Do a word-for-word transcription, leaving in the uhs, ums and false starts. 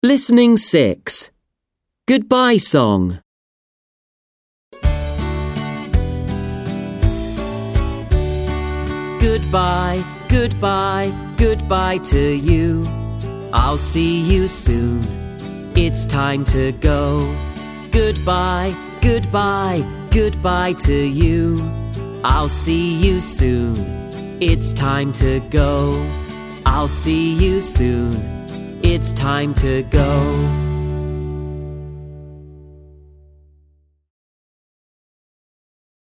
Listening six. Goodbye song. Goodbye, goodbye, goodbye to you. I'll see you soon. It's time to go. Goodbye, goodbye, goodbye to you. I'll see you soon. It's time to go. I'll see you soon. It's time to go.